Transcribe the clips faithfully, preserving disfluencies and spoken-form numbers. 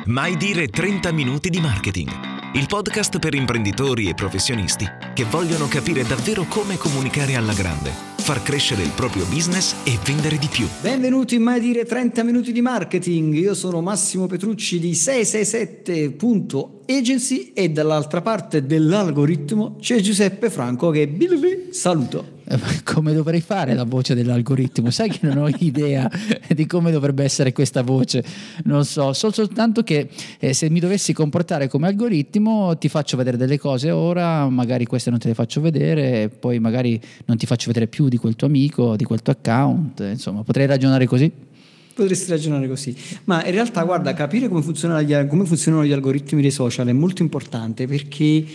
Mai dire trenta minuti di marketing, il podcast per imprenditori e professionisti che vogliono capire davvero come comunicare alla grande, far crescere il proprio business e vendere di più. Benvenuti in Mai dire trenta minuti di marketing. Io sono Massimo Petrucci di sei sei sette punto agency e dall'altra parte dell'algoritmo c'è Giuseppe Franco che bilili, saluto. Come dovrei fare la voce dell'algoritmo? Sai che non ho idea di come dovrebbe essere questa voce, non so, so soltanto che eh, se mi dovessi comportare come algoritmo ti faccio vedere delle cose ora, magari queste non te le faccio vedere, poi magari non ti faccio vedere più di quel tuo amico, di quel tuo account, insomma potrei ragionare così? Potresti ragionare così, ma in realtà guarda, capire come funzionano gli, come funzionano gli algoritmi dei social è molto importante perché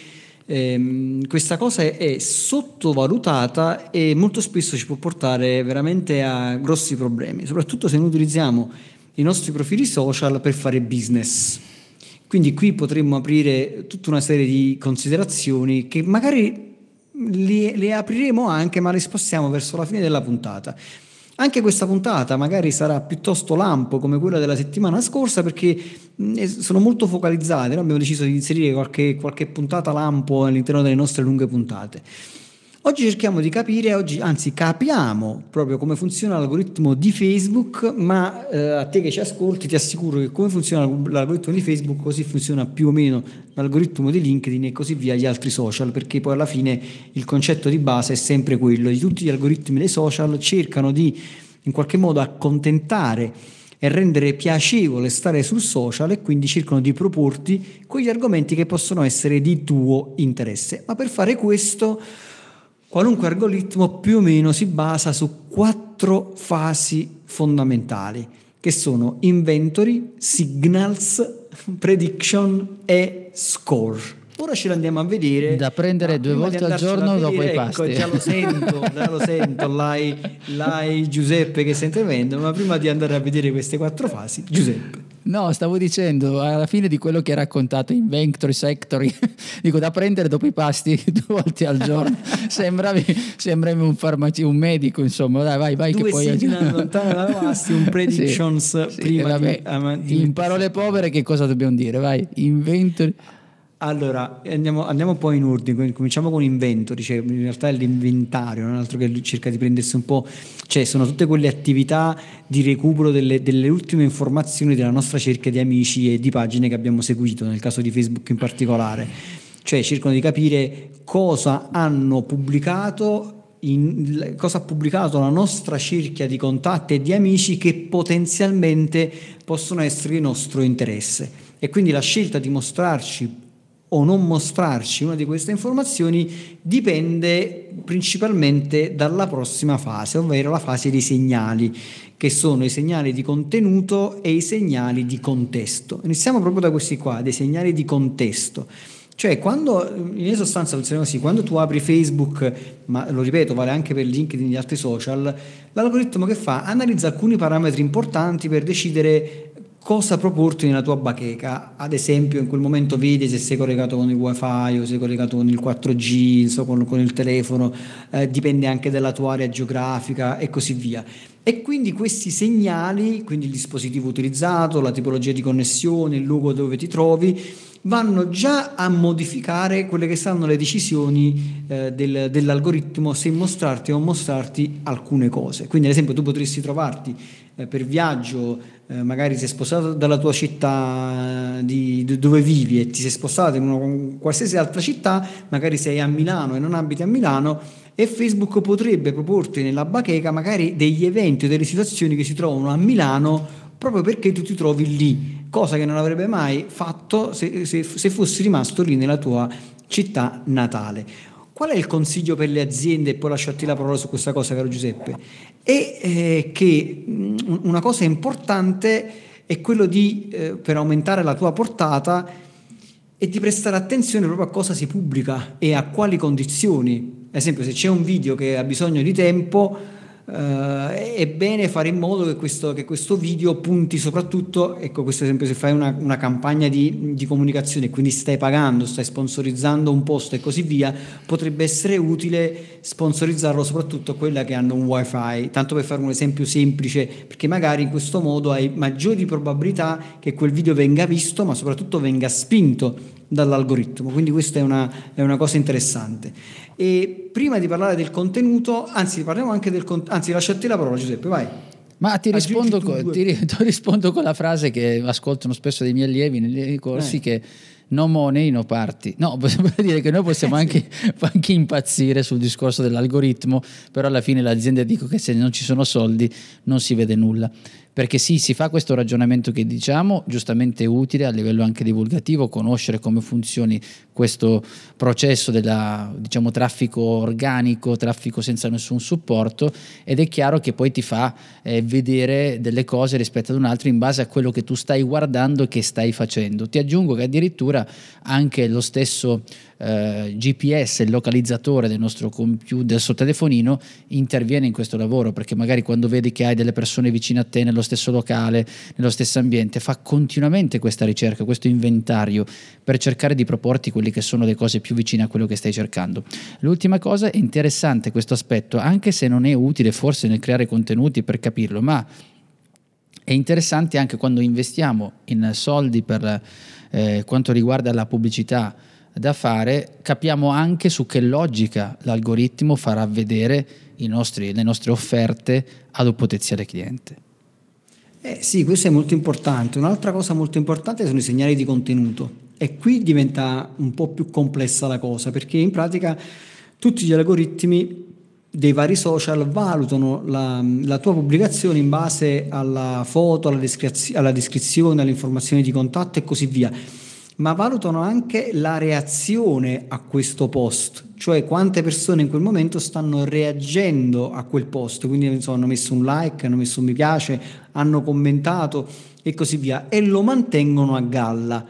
ehm, questa cosa è, è sottovalutata e molto spesso ci può portare veramente a grossi problemi, soprattutto se noi utilizziamo i nostri profili social per fare business. Quindi qui potremmo aprire tutta una serie di considerazioni che magari le, le apriremo anche, ma le spostiamo verso la fine della puntata. Anche questa puntata magari sarà piuttosto lampo come quella della settimana scorsa perché sono molto focalizzate, noi abbiamo deciso di inserire qualche, qualche puntata lampo all'interno delle nostre lunghe puntate. Oggi cerchiamo di capire, oggi, anzi capiamo proprio come funziona l'algoritmo di Facebook, ma eh, a te che ci ascolti ti assicuro che come funziona l'algoritmo di Facebook così funziona più o meno l'algoritmo di LinkedIn e così via gli altri social, perché poi alla fine il concetto di base è sempre quello, di tutti gli algoritmi dei social cercano di in qualche modo accontentare e rendere piacevole stare sul social e quindi cercano di proporti quegli argomenti che possono essere di tuo interesse, ma per fare questo qualunque algoritmo più o meno si basa su quattro fasi fondamentali, che sono inventory, signals, prediction e score. Ora ce l'andiamo a vedere. Da prendere due volte al giorno vedere, dopo i ecco, pasti. Già lo sento, già lo sento, l'hai, l'hai Giuseppe che sta intervenendo, ma prima di andare a vedere queste quattro fasi, Giuseppe. No, stavo dicendo, alla fine di quello che hai raccontato, inventory, sectory, dico da prendere dopo i pasti due volte al giorno, sembravi, sembravi un farmaci, un medico, insomma, dai, vai, vai. Due che poi signal lontano dalla pasti, un predictions sì, prima sì, vabbè, di, avanti. In parole povere che cosa dobbiamo dire, vai, inventory. Allora, andiamo, andiamo poi in ordine, cominciamo con inventory, cioè in realtà è l'inventario, non altro che cerca di prendersi un po', cioè sono tutte quelle attività di recupero delle, delle ultime informazioni della nostra cerchia di amici e di pagine che abbiamo seguito, nel caso di Facebook in particolare, cioè cercano di capire cosa hanno pubblicato, in, cosa ha pubblicato la nostra cerchia di contatti e di amici che potenzialmente possono essere di nostro interesse e quindi la scelta di mostrarci o non mostrarci una di queste informazioni dipende principalmente dalla prossima fase, ovvero la fase dei segnali, che sono i segnali di contenuto e i segnali di contesto. Iniziamo proprio da questi qua, dei segnali di contesto. Cioè quando, in sostanza funziona così, quando tu apri Facebook, ma lo ripeto vale anche per LinkedIn e gli altri social, l'algoritmo che fa analizza alcuni parametri importanti per decidere cosa proporti nella tua bacheca. Ad esempio in quel momento vedi se sei collegato con il wifi o sei collegato con il quattro G, insomma, con, con il telefono, eh, dipende anche dalla tua area geografica e così via. E quindi questi segnali, quindi il dispositivo utilizzato, la tipologia di connessione, il luogo dove ti trovi, vanno già a modificare quelle che saranno le decisioni eh, del, dell'algoritmo se mostrarti o non mostrarti alcune cose. Quindi ad esempio tu potresti trovarti eh, per viaggio, eh, magari sei spostato dalla tua città di, di dove vivi e ti sei spostato in una qualsiasi altra città, magari sei a Milano e non abiti a Milano, e Facebook potrebbe proporti nella bacheca magari degli eventi o delle situazioni che si trovano a Milano proprio perché tu ti trovi lì, cosa che non avrebbe mai fatto se, se, se fossi rimasto lì nella tua città natale. Qual è il consiglio per le aziende? E poi lascio a te la parola su questa cosa, caro Giuseppe. È eh, che mh, una cosa importante è quello di, eh, per aumentare la tua portata, è di prestare attenzione proprio a cosa si pubblica e a quali condizioni. Ad esempio, se c'è un video che ha bisogno di tempo, Uh, è bene fare in modo che questo, che questo video punti soprattutto, ecco, questo esempio, se fai una, una campagna di, di comunicazione, quindi stai pagando, stai sponsorizzando un post e così via, potrebbe essere utile sponsorizzarlo soprattutto a quelle che hanno un wifi, tanto per fare un esempio semplice, perché magari in questo modo hai maggiori probabilità che quel video venga visto, ma soprattutto venga spinto dall'algoritmo, quindi questa è una, è una cosa interessante. E prima di parlare del contenuto, anzi parliamo anche del contenuto, anzi lascia a te la parola, Giuseppe, vai. Ma ti rispondo, con, ti, ti rispondo con la frase che ascoltano spesso dei miei allievi nei corsi, eh. che no money, no party. No, possiamo dire che noi possiamo eh, anche, sì. anche impazzire sul discorso dell'algoritmo, però alla fine l'azienda dico che se non ci sono soldi non si vede nulla. Perché sì, si fa questo ragionamento che diciamo, giustamente utile a livello anche divulgativo, conoscere come funzioni questo processo della, diciamo, traffico organico, traffico senza nessun supporto, ed è chiaro che poi ti fa eh, vedere delle cose rispetto ad un altro in base a quello che tu stai guardando e che stai facendo. Ti aggiungo che addirittura anche lo stesso Uh, G P S, il localizzatore del nostro computer, del suo telefonino, interviene in questo lavoro, perché magari quando vedi che hai delle persone vicine a te nello stesso locale, nello stesso ambiente, fa continuamente questa ricerca, questo inventario per cercare di proporti quelli che sono le cose più vicine a quello che stai cercando. L'ultima cosa, è interessante questo aspetto, anche se non è utile forse nel creare contenuti per capirlo, ma è interessante anche quando investiamo in soldi per eh, quanto riguarda la pubblicità da fare, capiamo anche su che logica l'algoritmo farà vedere i nostri, le nostre offerte ad un potenziale cliente. Eh sì, questo è molto importante. Un'altra cosa molto importante sono i segnali di contenuto, e qui diventa un po' più complessa la cosa, perché in pratica tutti gli algoritmi dei vari social valutano la, la tua pubblicazione in base alla foto, alla, descrizio- alla descrizione, alle informazioni di contatto e così via, ma valutano anche la reazione a questo post, cioè quante persone in quel momento stanno reagendo a quel post, quindi insomma, hanno messo un like, hanno messo un mi piace, hanno commentato e così via, e lo mantengono a galla.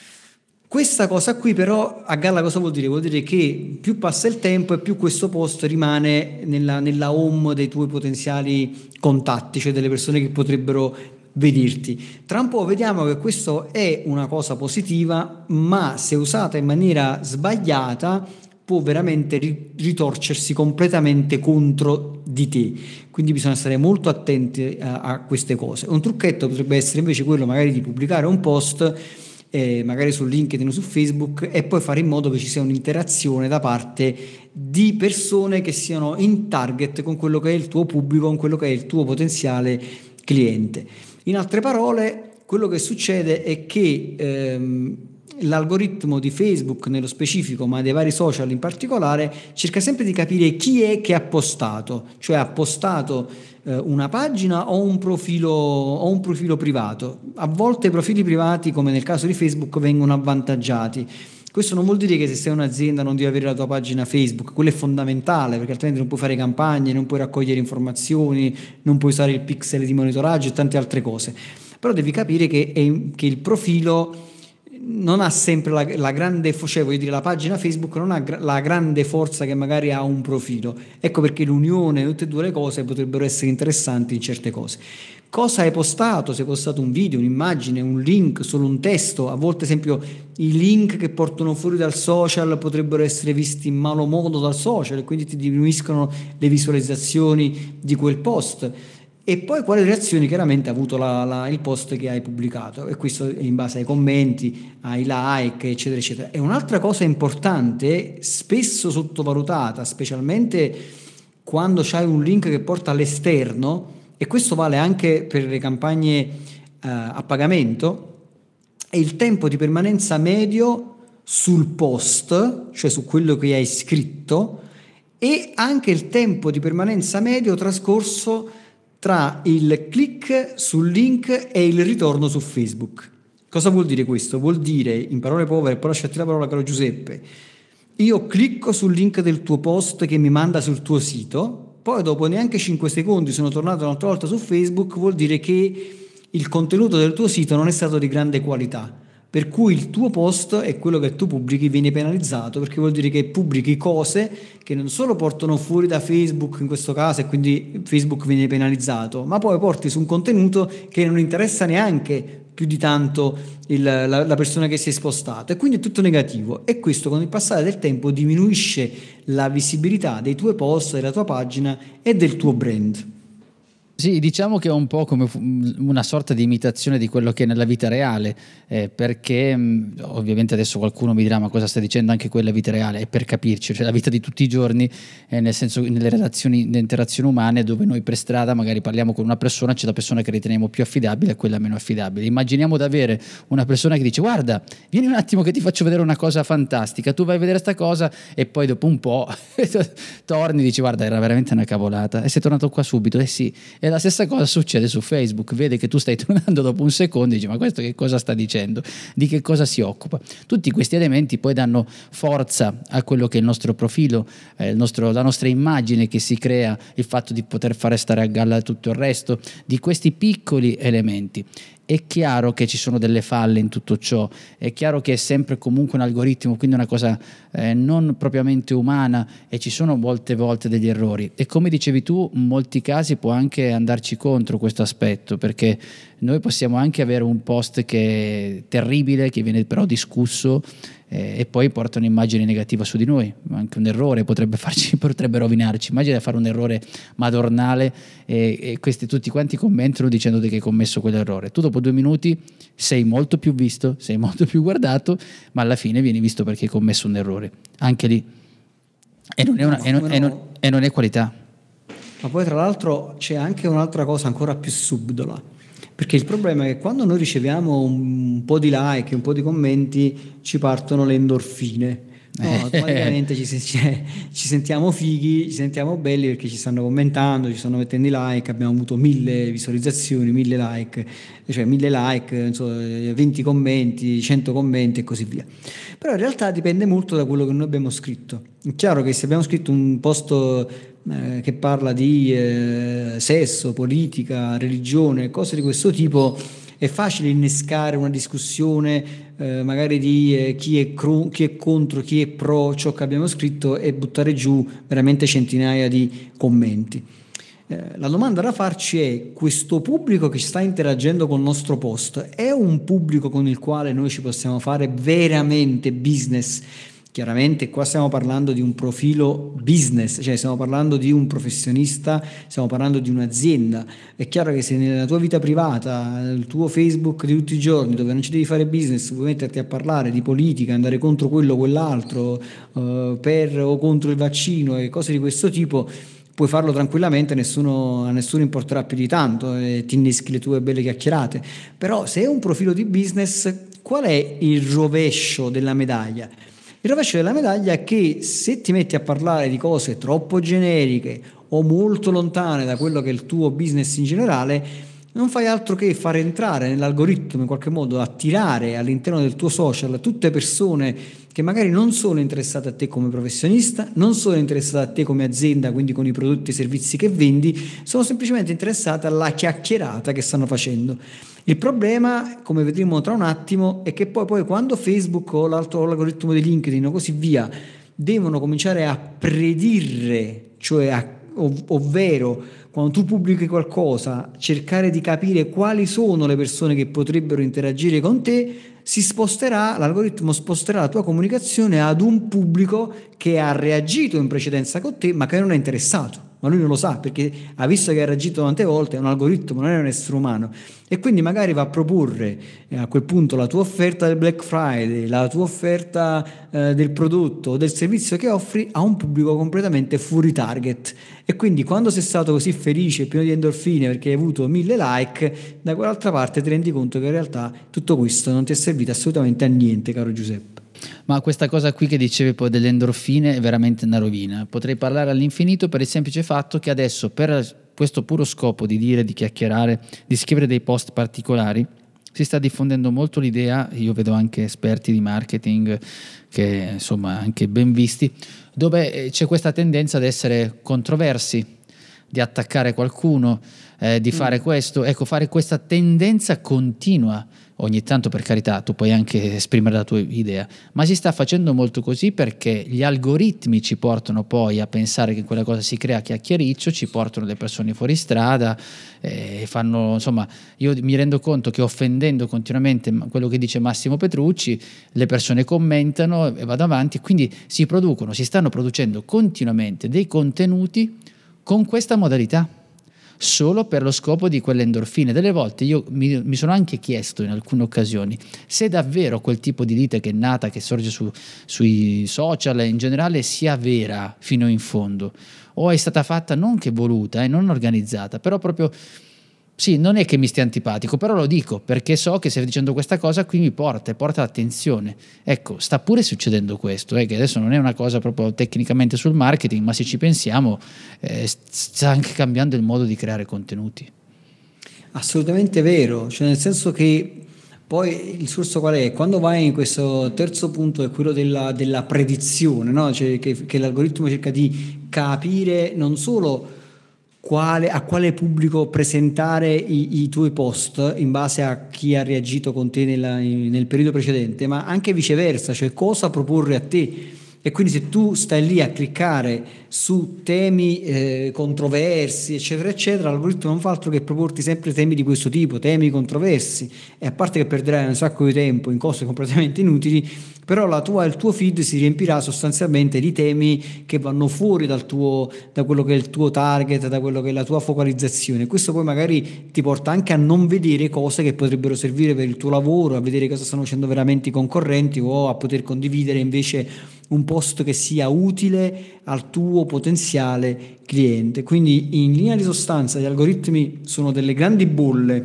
Questa cosa qui però a galla cosa vuol dire? Vuol dire che più passa il tempo e più questo post rimane nella, nella home dei tuoi potenziali contatti, cioè delle persone che potrebbero vederti. Tra un po' vediamo che questo è una cosa positiva, ma se usata in maniera sbagliata può veramente ritorcersi completamente contro di te, quindi bisogna stare molto attenti a, a queste cose. Un trucchetto potrebbe essere invece quello magari di pubblicare un post eh, magari su LinkedIn o su Facebook e poi fare in modo che ci sia un'interazione da parte di persone che siano in target con quello che è il tuo pubblico, con quello che è il tuo potenziale cliente. In altre parole, quello che succede è che ehm, l'algoritmo di Facebook nello specifico, ma dei vari social in particolare, cerca sempre di capire chi è che ha postato, cioè ha postato eh, una pagina o un profilo o un profilo privato. A volte i profili privati, come nel caso di Facebook, vengono avvantaggiati. Questo non vuol dire che se sei un'azienda non devi avere la tua pagina Facebook, quello è fondamentale, perché altrimenti non puoi fare campagne, non puoi raccogliere informazioni, non puoi usare il pixel di monitoraggio e tante altre cose. Però devi capire che, è, che il profilo non ha sempre la, la grande, cioè voglio dire, la pagina Facebook non ha la grande forza che magari ha un profilo. Ecco perché l'unione di tutte e due le cose potrebbero essere interessanti in certe cose. Cosa hai postato? Se hai postato un video, un'immagine, un link, solo un testo, a volte esempio i link che portano fuori dal social potrebbero essere visti in malo modo dal social e quindi ti diminuiscono le visualizzazioni di quel post. E poi quali reazioni chiaramente ha avuto la, la, il post che hai pubblicato, e questo è in base ai commenti, ai like, eccetera eccetera. E un'altra cosa importante, spesso sottovalutata, specialmente quando c'hai un link che porta all'esterno, e questo vale anche per le campagne eh, a pagamento, è il tempo di permanenza medio sul post, cioè su quello che hai scritto, e anche il tempo di permanenza medio trascorso tra il click sul link e il ritorno su Facebook. Cosa vuol dire questo? Vuol dire, in parole povere, poi lasciati la parola caro Giuseppe, io clicco sul link del tuo post che mi manda sul tuo sito, poi dopo neanche cinque secondi sono tornato un'altra volta su Facebook, vuol dire che il contenuto del tuo sito non è stato di grande qualità, per cui il tuo post e quello che tu pubblichi viene penalizzato, perché vuol dire che pubblichi cose che non solo portano fuori da Facebook in questo caso e quindi Facebook viene penalizzato, ma poi porti su un contenuto che non interessa neanche più di tanto il, la, la persona che si è spostata, e quindi è tutto negativo, e questo con il passare del tempo diminuisce la visibilità dei tuoi post, della tua pagina e del tuo brand. Sì, diciamo che è un po' come una sorta di imitazione di quello che è nella vita reale, eh, perché mh, ovviamente adesso qualcuno mi dirà ma cosa stai dicendo, anche quella vita reale, è per capirci, cioè la vita di tutti i giorni, eh, nel senso nelle relazioni, nelle interazioni umane, dove noi per strada magari parliamo con una persona, c'è la persona che riteniamo più affidabile e quella meno affidabile. Immaginiamo di avere una persona che dice guarda, vieni un attimo che ti faccio vedere una cosa fantastica, tu vai a vedere sta cosa e poi dopo un po' torni e dici guarda era veramente una cavolata e sei tornato qua subito, eh sì. E la stessa cosa succede su Facebook, vede che tu stai tornando dopo un secondo e dici ma questo che cosa sta dicendo, di che cosa si occupa. Tutti questi elementi poi danno forza a quello che è il nostro profilo, eh, il nostro, la nostra immagine che si crea, il fatto di poter fare stare a galla tutto il resto, di questi piccoli elementi. È chiaro che ci sono delle falle in tutto ciò, è chiaro che è sempre comunque un algoritmo, quindi una cosa eh, non propriamente umana, e ci sono molte volte degli errori, e come dicevi tu in molti casi può anche andarci contro questo aspetto, perché noi possiamo anche avere un post che è terribile, che viene però discusso eh, e poi porta un'immagine negativa su di noi, anche un errore potrebbe farci, potrebbe rovinarci. Immagina fare un errore madornale e, e questi tutti quanti commentano dicendo che hai commesso quell'errore, tu dopo due minuti sei molto più visto, sei molto più guardato, ma alla fine vieni visto perché hai commesso un errore, anche lì, e non è, una, e non, e non, e non è qualità. Ma poi tra l'altro c'è anche un'altra cosa ancora più subdola, perché il problema è che quando noi riceviamo un po' di like, un po' di commenti, ci partono le endorfine. No, automaticamente ci, ci, ci sentiamo fighi, ci sentiamo belli perché ci stanno commentando, ci stanno mettendo i like, abbiamo avuto mille visualizzazioni, mille like, cioè mille like, insomma, venti commenti, cento commenti e così via. Però in realtà dipende molto da quello che noi abbiamo scritto. È chiaro che se abbiamo scritto un post eh, che parla di eh, sesso, politica, religione, cose di questo tipo, è facile innescare una discussione eh, magari di eh, chi, è cru- chi è contro, chi è pro ciò che abbiamo scritto, e buttare giù veramente centinaia di commenti. Eh, la domanda da farci è: questo pubblico che sta interagendo con il nostro post è un pubblico con il quale noi ci possiamo fare veramente business? Chiaramente qua stiamo parlando di un profilo business, cioè stiamo parlando di un professionista, stiamo parlando di un'azienda. È chiaro che se nella tua vita privata, il tuo Facebook di tutti i giorni, dove non ci devi fare business, puoi metterti a parlare di politica, andare contro quello o quell'altro, eh, per o contro il vaccino e cose di questo tipo, puoi farlo tranquillamente, nessuno, a nessuno importerà più di tanto e ti inneschi le tue belle chiacchierate. Però se è un profilo di business, qual è il rovescio della medaglia? Il rovescio della medaglia è che se ti metti a parlare di cose troppo generiche o molto lontane da quello che è il tuo business in generale, non fai altro che far entrare nell'algoritmo, in qualche modo attirare all'interno del tuo social tutte persone che magari non sono interessate a te come professionista, non sono interessate a te come azienda, quindi con i prodotti e servizi che vendi, sono semplicemente interessate alla chiacchierata che stanno facendo. Il problema, come vedremo tra un attimo, è che poi, poi quando Facebook o l'altro l'algoritmo di LinkedIn o così via devono cominciare a predire, cioè a, ov- ovvero quando tu pubblichi qualcosa, cercare di capire quali sono le persone che potrebbero interagire con te, si sposterà, l'algoritmo sposterà la tua comunicazione ad un pubblico che ha reagito in precedenza con te ma che non è interessato. Ma lui non lo sa, perché ha visto che ha reagito tante volte, è un algoritmo, non è un essere umano, e quindi magari va a proporre eh, a quel punto la tua offerta del Black Friday, la tua offerta eh, del prodotto o del servizio che offri a un pubblico completamente fuori target. E quindi quando sei stato così felice, pieno di endorfine perché hai avuto mille like, da quell'altra parte ti rendi conto che in realtà tutto questo non ti è servito assolutamente a niente, caro Giuseppe. Ma questa cosa qui che dicevi poi delle endorfine è veramente una rovina. Potrei parlare all'infinito per il semplice fatto che adesso, per questo puro scopo di dire, di chiacchierare, di scrivere dei post particolari, si sta diffondendo molto l'idea, io vedo anche esperti di marketing che insomma anche ben visti, dove c'è questa tendenza ad essere controversi, di attaccare qualcuno, eh, di fare mm. questo, ecco, fare questa tendenza continua. Ogni tanto, per carità, tu puoi anche esprimere la tua idea, ma si sta facendo molto così perché gli algoritmi ci portano poi a pensare che quella cosa si crea chiacchiericcio, ci portano le persone fuori strada e fanno, insomma, io mi rendo conto che offendendo continuamente quello che dice Massimo Petrucci, le persone commentano e vado avanti, quindi si producono, si stanno producendo continuamente dei contenuti con questa modalità, solo per lo scopo di quelle endorfine. Delle volte io mi, mi sono anche chiesto in alcune occasioni se davvero quel tipo di lite che è nata, che sorge su, sui social e in generale, sia vera fino in fondo, o è stata fatta non che voluta e eh, non organizzata, però proprio sì, non è che mi stia antipatico, però lo dico perché so che stai dicendo questa cosa, qui mi porta e porta l'attenzione. Ecco, sta pure succedendo questo, eh, che adesso non è una cosa proprio tecnicamente sul marketing, ma se ci pensiamo eh, sta anche cambiando il modo di creare contenuti. Assolutamente vero, cioè nel senso che poi il discorso qual è? Quando vai in questo terzo punto, è quello della, della predizione, no? Cioè che, che l'algoritmo cerca di capire non solo Quale, a quale pubblico presentare i, i tuoi post in base a chi ha reagito con te nella, nel periodo precedente, ma anche viceversa, cioè cosa proporre a te. E quindi se tu stai lì a cliccare su temi eh, controversi eccetera eccetera, l'algoritmo non fa altro che proporti sempre temi di questo tipo, temi controversi, e a parte che perderai un sacco di tempo in cose completamente inutili, però la tua, il tuo feed si riempirà sostanzialmente di temi che vanno fuori dal tuo, da quello che è il tuo target, da quello che è la tua focalizzazione. Questo poi magari ti porta anche a non vedere cose che potrebbero servire per il tuo lavoro, a vedere cosa stanno facendo veramente i concorrenti, o a poter condividere invece un post che sia utile al tuo potenziale cliente. Quindi in linea di sostanza gli algoritmi sono delle grandi bolle,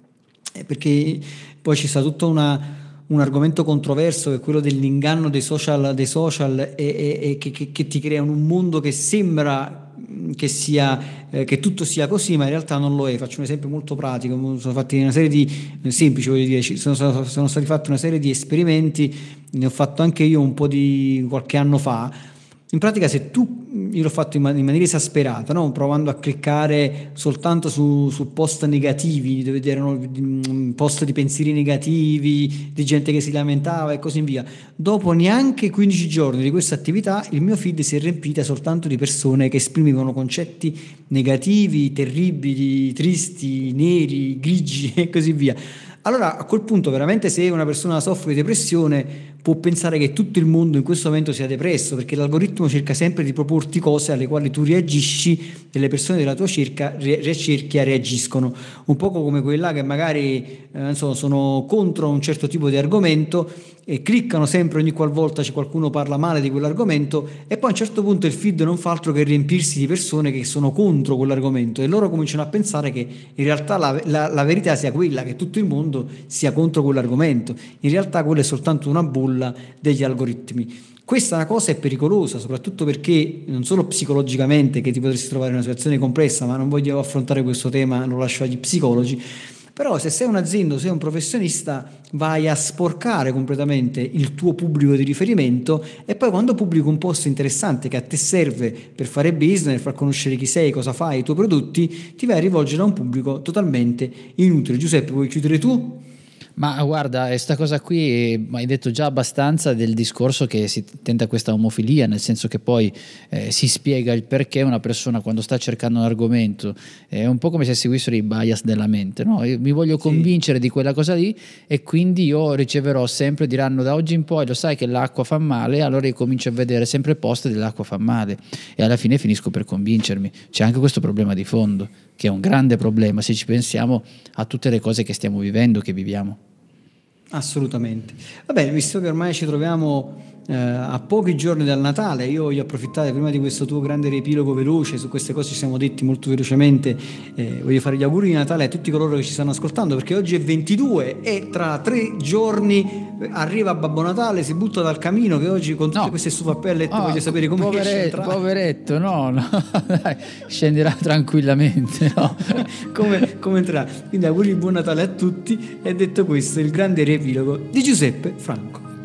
perché poi ci sta tutto una un argomento controverso, che è quello dell'inganno dei social, dei social e, e, e che, che, che ti creano un mondo che sembra che sia eh, che tutto sia così, ma in realtà non lo è. Faccio un esempio molto pratico: sono fatti una serie di eh, semplici, voglio dire, sono, sono, sono stati fatti una serie di esperimenti, ne ho fatto anche io un po' di qualche anno fa. In pratica, se tu, io l'ho fatto in, man- in maniera esasperata, no? Provando a cliccare soltanto su, su post negativi, dove erano post di pensieri negativi, di gente che si lamentava e così via. Dopo neanche quindici giorni di questa attività, il mio feed si è riempita soltanto di persone che esprimevano concetti negativi, terribili, tristi, neri, grigi e così via. Allora, a quel punto, veramente, se una persona soffre di depressione, può pensare che tutto il mondo in questo momento sia depresso, perché l'algoritmo cerca sempre di proporti cose alle quali tu reagisci e le persone della tua cerca, re, cerchia reagiscono. Un poco come quella che magari eh, insomma, sono contro un certo tipo di argomento e cliccano sempre ogni qualvolta c'è qualcuno parla male di quell'argomento, e poi a un certo punto il feed non fa altro che riempirsi di persone che sono contro quell'argomento, e loro cominciano a pensare che in realtà la, la, la verità sia quella, che tutto il mondo sia contro quell'argomento. In realtà quella è soltanto una bolla degli algoritmi. Questa cosa è pericolosa, soprattutto perché non solo psicologicamente, che ti potresti trovare in una situazione complessa, ma non voglio affrontare questo tema, lo lascio agli psicologi. Però se sei un'azienda o sei un professionista, vai a sporcare completamente il tuo pubblico di riferimento, e poi quando pubblico un post interessante che a te serve per fare business, per far conoscere chi sei, cosa fai, i tuoi prodotti, ti vai a rivolgere a un pubblico totalmente inutile. Giuseppe, vuoi chiudere tu? Ma guarda, questa cosa qui hai detto già abbastanza del discorso che si tenta questa omofilia, nel senso che poi eh, si spiega il perché una persona, quando sta cercando un argomento, è un po' come se seguissero i bias della mente, no? Io mi voglio convincere sì. di quella cosa lì, e quindi io riceverò sempre, diranno da oggi in poi lo sai che l'acqua fa male, allora io comincio a vedere sempre post dell'acqua fa male, e alla fine finisco per convincermi. C'è anche questo problema di fondo, che è un grande problema se ci pensiamo a tutte le cose che stiamo vivendo, che viviamo. Assolutamente. Va bene, visto che ormai ci troviamo eh, a pochi giorni dal Natale, io voglio approfittare prima di questo tuo grande riepilogo veloce su queste cose che ci siamo detti molto velocemente, eh, voglio fare gli auguri di Natale a tutti coloro che ci stanno ascoltando, perché oggi è ventidue e tra tre giorni arriva Babbo Natale, si butta dal camino, che oggi con tutte no. queste stufappelle oh, voglio sapere come poveretto, poveretto, no, no dai, scenderà tranquillamente, no. come, come entrerà. Quindi auguri di buon Natale a tutti, e detto questo il grande riepilogo di Giuseppe Franco.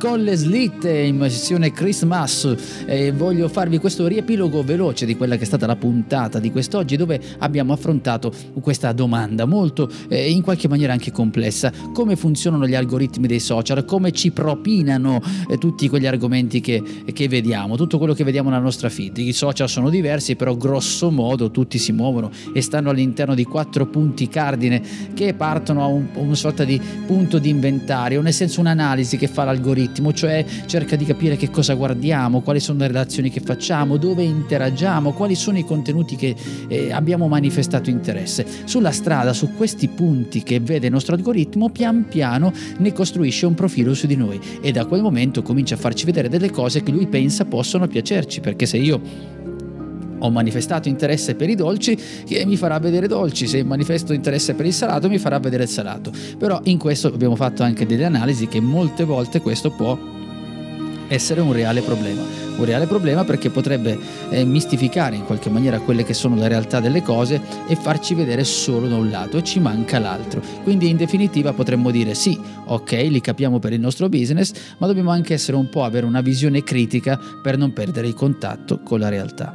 con le slitte in sessione Christmas, e voglio farvi questo riepilogo veloce di quella che è stata la puntata di quest'oggi, dove abbiamo affrontato questa domanda molto eh, in qualche maniera anche complessa: come funzionano gli algoritmi dei social, come ci propinano eh, tutti quegli argomenti che, che vediamo, tutto quello che vediamo nella nostra feed. I social sono diversi, però grosso modo tutti si muovono e stanno all'interno di quattro punti cardine che partono a un, una sorta di punto di inventario, nel senso un'analisi che fa l'algoritmo, cioè cerca di capire che cosa guardiamo, quali sono le relazioni che facciamo, dove interagiamo, quali sono i contenuti che eh, abbiamo manifestato interesse. Sulla strada, su questi punti che vede il nostro algoritmo, pian piano ne costruisce un profilo su di noi e da quel momento comincia a farci vedere delle cose che lui pensa possono piacerci, perché se io ho manifestato interesse per i dolci, che mi farà vedere dolci, se manifesto interesse per il salato mi farà vedere il salato. Però in questo abbiamo fatto anche delle analisi che molte volte questo può essere un reale problema, un reale problema perché potrebbe eh, mistificare in qualche maniera quelle che sono le realtà delle cose e farci vedere solo da un lato e ci manca l'altro. Quindi in definitiva potremmo dire sì, ok, li capiamo per il nostro business, ma dobbiamo anche essere un po' avere una visione critica per non perdere il contatto con la realtà.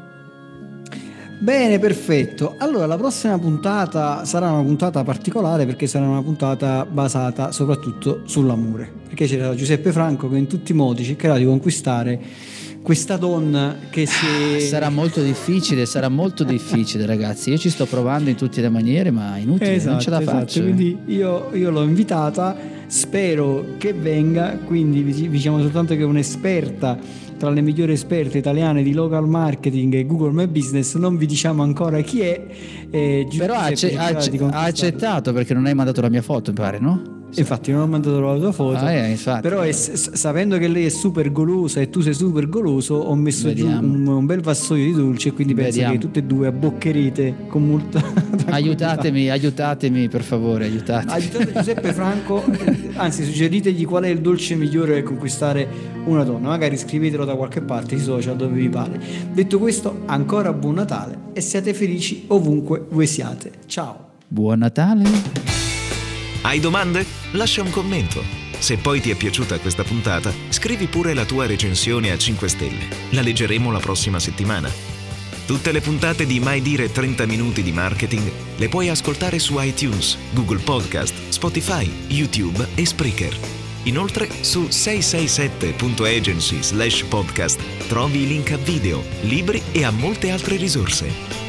Bene, perfetto. Allora, la prossima puntata sarà una puntata particolare perché sarà una puntata basata soprattutto sull'amore. Perché c'era Giuseppe Franco che in tutti i modi cercherà di conquistare questa donna che si... Sarà molto difficile, sarà molto difficile, ragazzi. Io ci sto provando in tutte le maniere, ma inutile, esatto, non ce la esatto. faccio. Quindi io, io l'ho invitata, spero che venga, quindi vi diciamo soltanto che è un'esperta, tra le migliori esperte italiane di local marketing e Google My Business. Non vi diciamo ancora chi è, eh, però ha, acce- ha accettato, perché non hai mandato la mia foto, mi pare, no? Infatti non ho mandato la tua foto, ah, eh, infatti, però è, sapendo che lei è super golosa e tu sei super goloso, ho messo Vediamo. giù un, un bel vassoio di dolce, e quindi Vediamo. penso che tutte e due abboccherete con molta aiutatemi aiutatemi per favore, aiutatemi. Aiutate Giuseppe Franco, anzi suggeritegli qual è il dolce migliore per conquistare una donna, magari scrivetelo da qualche parte sui social dove vi pare. Detto questo, ancora buon Natale e siate felici ovunque voi siate. Ciao. Buon Natale. Hai domande? Lascia un commento. Se poi ti è piaciuta questa puntata, scrivi pure la tua recensione a cinque stelle. La leggeremo la prossima settimana. Tutte le puntate di Mai Dire trenta minuti di marketing le puoi ascoltare su iTunes, Google Podcast, Spotify, YouTube e Spreaker. Inoltre su sei sei sette punto agency slash podcast trovi i link a video, libri e a molte altre risorse.